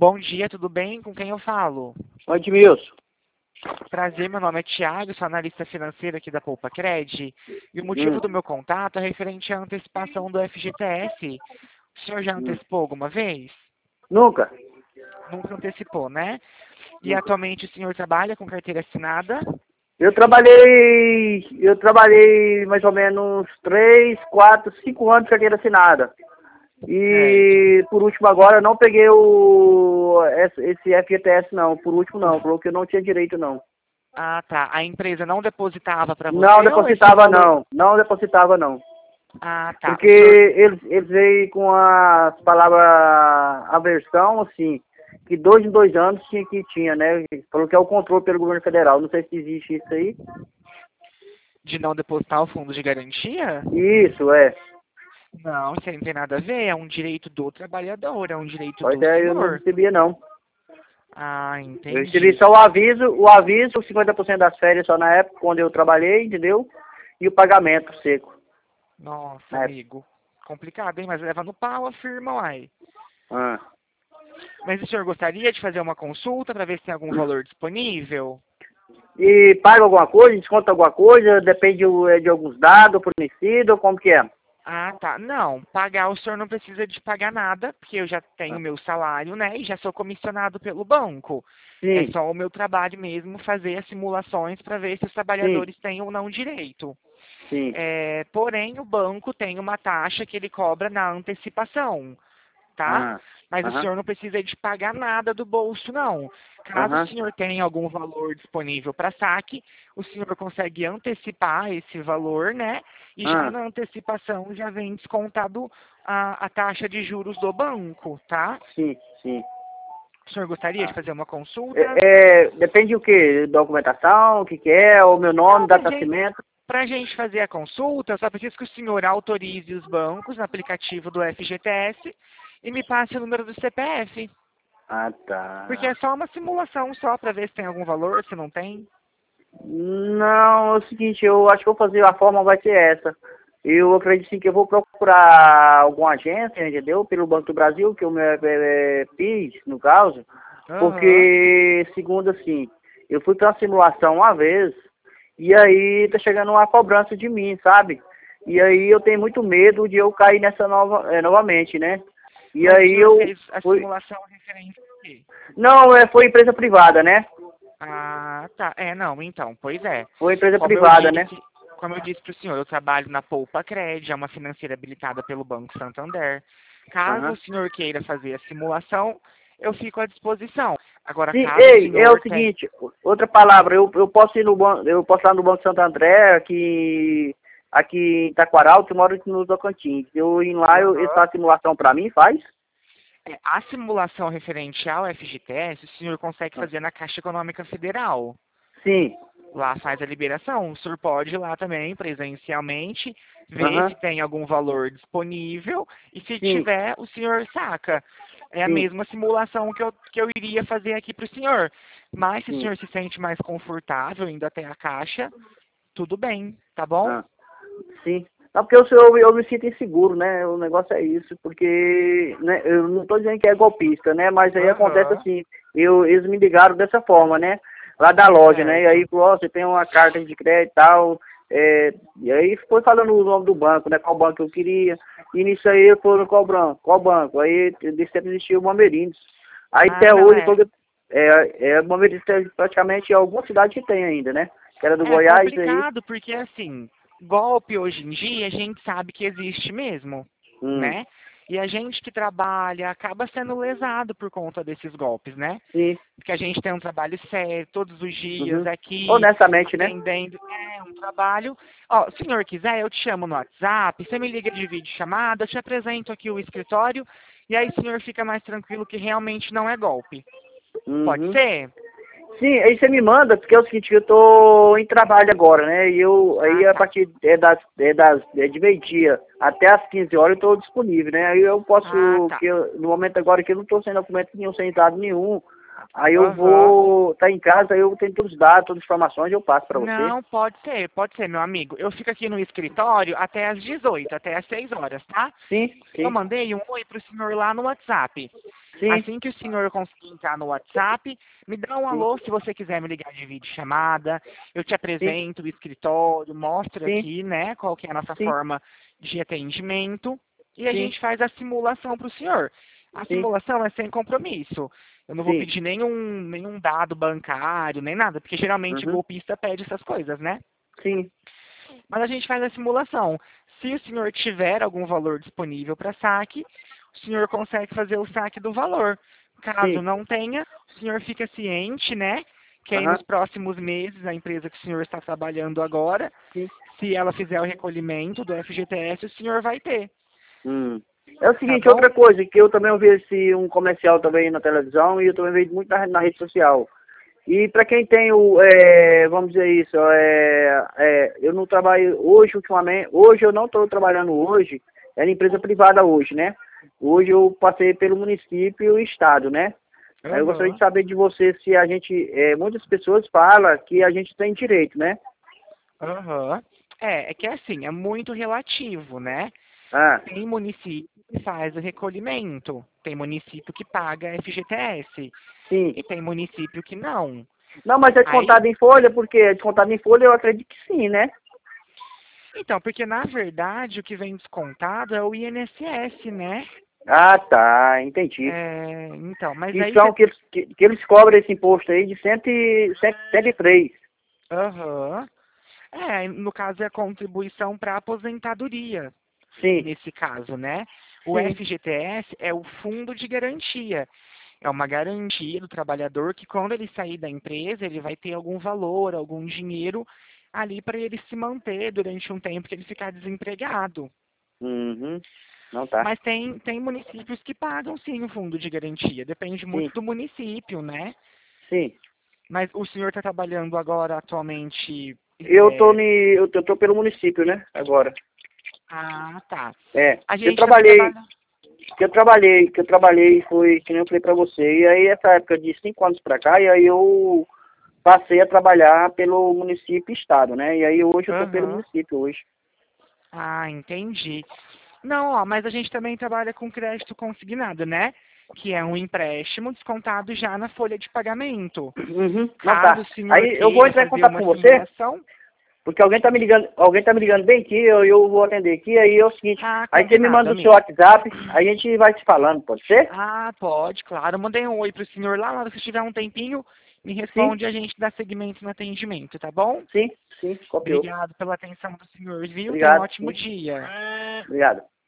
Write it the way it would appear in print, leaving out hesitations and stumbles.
Bom dia, tudo bem? Com quem eu falo? Oi, Edmilson. Prazer, meu nome é Thiago, sou analista financeiro aqui da Poupa Cred. E o motivo Hum, do meu contato é referente à antecipação do FGTS. O senhor já hum. antecipou alguma vez? Nunca? Nunca antecipou, né? E Nunca. atualmente o senhor trabalha com carteira assinada? Eu trabalhei mais ou menos 3, 4, 5 anos de carteira assinada. Certo. E por último agora eu não peguei esse FGTS não, por último não, falou que eu não tinha direito não. Ah, tá. A empresa não depositava para Não você ou esse depositava valor? não, não depositava não. Ah, tá. Porque O senhor. eles veio com as palavras aversão, assim, que 2 em 2 anos tinha, né? Falou que é o controle pelo governo federal. Não sei se existe isso aí. De não depositar o fundo de garantia? Isso, é. Não, isso aí não tem nada a ver. É um direito do trabalhador, é um direito Só do ideia eu não senhor. recebia, não. Ah, Eu recebi entendi. só o aviso, 50% das férias só na época, quando eu trabalhei, entendeu? E o pagamento seco, Nossa, na época. amigo. Complicado, hein? Mas leva no pau a firma, uai. Ah. Mas o senhor gostaria de fazer uma consulta para ver se tem algum valor disponível? E paga alguma coisa, desconta alguma coisa, depende de alguns dados fornecidos, como que é? Ah, tá. Não, pagar o senhor não precisa de pagar nada, porque eu já tenho Ah. meu salário, né? E já sou comissionado pelo banco. É Sim, só o meu trabalho mesmo fazer as simulações para ver se os sim, trabalhadores têm ou não direito. sim. Porém, o banco tem uma taxa que ele cobra na antecipação, tá? Aham, Mas o aham, senhor não precisa de pagar nada do bolso, não. Caso o aham. senhor tenha algum valor disponível para saque, o senhor consegue antecipar esse valor, né? E já Ah, na antecipação já vem descontado a taxa de juros do banco, tá? sim, sim. O senhor gostaria de Ah. fazer uma consulta? Depende o quê? Documentação, o que que é, o meu nome, Não, data de nascimento. para a gente fazer a consulta, eu só preciso que o senhor autorize os bancos no aplicativo do FGTS e me passe o número do CPF. Ah, Porque tá. é só uma simulação só para ver se tem algum valor, se não tem. Não, é o seguinte, eu acho que eu vou fazer, a forma vai ser essa. Eu acredito sim que eu vou procurar alguma agência, entendeu? Pelo Banco do Brasil, que eu me fiz, no caso, Aham. porque, segundo assim, eu fui para uma simulação uma vez, e aí tá chegando uma cobrança de mim, sabe? E aí eu tenho muito medo de eu cair nessa novamente, né? E Mas o aí senhor eu fez a fui. simulação referente a quê? Não, foi empresa privada, né? Ah, tá. Não, então, pois é. Foi empresa Como eu privada, né? disse, como eu disse para o senhor, eu trabalho na Poupa Cred, é uma financeira habilitada pelo Banco Santander. Caso o Aham. senhor queira fazer a simulação, eu fico à disposição. Agora, Sim, caso o ei, é o senhor tenha... seguinte, outra palavra, eu posso ir no banco, eu posso ir lá no Banco Santo André, aqui em Taquaral, que moro aqui no Tocantins. Eu ir lá, eles Aham. fazem simulação pra mim, faz? A simulação referente ao FGTS, o senhor consegue Ah. fazer na Caixa Econômica Federal. Sim. Lá faz a liberação. O senhor pode ir lá também, presencialmente, ver Aham. se tem algum valor disponível e se Sim, tiver, o senhor saca. É a sim, mesma simulação que eu iria fazer aqui para o senhor. Mas se o sim. senhor se sente mais confortável indo até a Caixa, tudo bem, tá bom? Ah, sim. Não, porque eu me sinto inseguro, né? O negócio é isso, porque né, eu não estou dizendo que é golpista, né? Mas aí acontece Aham, assim, eles me ligaram dessa forma, né? Lá da loja, né? E certo. aí falou, ó, você tem uma carta de crédito e tal. E aí foi falando o nome do banco, né? Qual banco eu queria. E nisso aí eu tô no qual banco? Aí desse tempo existia o Bamerindos. Aí Ah, até não, hoje, porque o Bamerindos praticamente em alguma cidade que tem ainda, né? Que era do é Goiás aí. complicado porque assim, golpe hoje em dia a gente sabe que existe mesmo, Hum, né? E a gente que trabalha acaba sendo lesado por conta desses golpes, né? sim. Porque a gente tem um trabalho sério todos os dias Uhum. aqui, Honestamente, né? atendendo, um trabalho. Ó, se o senhor quiser, eu te chamo no WhatsApp, você me liga de vídeo chamada, eu te apresento aqui o escritório, e aí o senhor fica mais tranquilo que realmente não é golpe. Pode Uhum. ser? Sim, aí você me manda, porque é o seguinte, eu tô em trabalho agora, né? E eu, Ah, aí a tá. partir de meio-dia até as 15 horas eu tô disponível, né? Aí eu Ah, posso, tá. no momento agora que eu não tô sem documento nenhum, sem dado nenhum, aí eu Aham. vou, tá em casa, aí eu tenho todos os dados, todas as informações, eu passo pra você. Não, pode ser, meu amigo. Eu fico aqui no escritório até às 18, até às 6 horas, tá? Sim, Eu sim, mandei um oi pro senhor lá no WhatsApp. Sim. Assim que o senhor conseguir entrar no WhatsApp, me dá um alô se você quiser me ligar de videochamada. Eu te apresento o escritório, mostro Sim. aqui, né, qual que é a nossa Sim. forma de atendimento. E a Sim. gente faz a simulação para o senhor. A Sim. simulação é sem compromisso. Eu não vou Sim. pedir nenhum dado bancário, nem nada, porque geralmente Uhum. golpista pede essas coisas, né? Sim. Mas a gente faz a simulação. Se o senhor tiver algum valor disponível para saque, o senhor consegue fazer o saque do valor. Caso Sim. não tenha, o senhor fica ciente, né? Que aí Aham. nos próximos meses, a empresa que o senhor está trabalhando agora, Sim. se ela fizer o recolhimento do FGTS, o senhor vai ter. É o Tá seguinte, bom? outra coisa, que eu também ouvi um comercial também na televisão e eu também vejo muito na rede social. E para quem tem vamos dizer isso, eu não trabalho hoje, ultimamente, hoje eu não estou trabalhando hoje, é na empresa privada hoje, né? Hoje eu passei pelo município e o estado, né? Aí eu gostaria de Aham. saber de você se a gente, muitas pessoas falam que a gente tem direito, né? Aham. É que assim, é muito relativo, né? Ah, Tem município que faz o recolhimento, tem município que paga FGTS sim. e tem município que não. Não, mas é Aí, descontado em folha, porque é descontado em folha eu acredito que sim, né? então, porque na verdade o que vem descontado é o INSS, né? Ah, tá, entendi. Então, mas Que aí são você. que eles cobram esse imposto aí de 103. Aham. No caso é a contribuição para aposentadoria, Sim, nesse caso, né? O sim. FGTS é o fundo de garantia. É uma garantia do trabalhador que quando ele sair da empresa, ele vai ter algum valor, algum dinheiro ali para ele se manter durante um tempo que ele ficar desempregado. Uhum. Não tá. Mas tem municípios que pagam sim o fundo de garantia, depende Sim, muito do município, né? sim. Mas o senhor está trabalhando agora atualmente. Eu tô pelo município, né? Agora. Ah, tá. É. A Eu gente também trabalhei, trabalha. que eu trabalhei foi, que nem eu falei pra você. E aí essa época de 5 anos pra cá, e aí eu passei a trabalhar pelo município e estado, né? E aí hoje eu tô pelo Aham. município hoje. Ah, entendi. Não, ó, mas a gente também trabalha com crédito consignado, né? Que é um empréstimo descontado já na folha de pagamento. Uhum. Não Caso tá. o senhor Aí eu vou queira entrar em fazer contato uma com você. simulação, Porque alguém tá me ligando bem aqui, eu vou atender aqui, aí é o seguinte, ah, aí você me combinado, manda o seu amigo. WhatsApp, aí a gente vai se falando, pode ser? Ah, pode, claro. Mandei um oi pro senhor lá, na hora que tiver um tempinho, me Sim, responde e a gente dá seguimento no atendimento, tá bom? sim, sim, copiou. Obrigado pela atenção do senhor, viu? Tenha um Obrigado, ótimo sim, dia. obrigado.